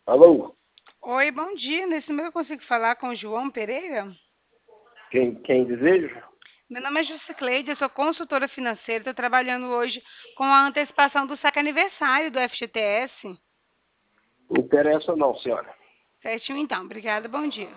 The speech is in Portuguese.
Alô? Oi, bom dia. Nesse número eu consigo falar com o João Pereira? Quem deseja? Meu nome é Jusicleide, eu sou consultora financeira, estou trabalhando hoje com a antecipação do saque aniversário do FGTS. Não interessa não, senhora. Certinho então, obrigada, bom dia.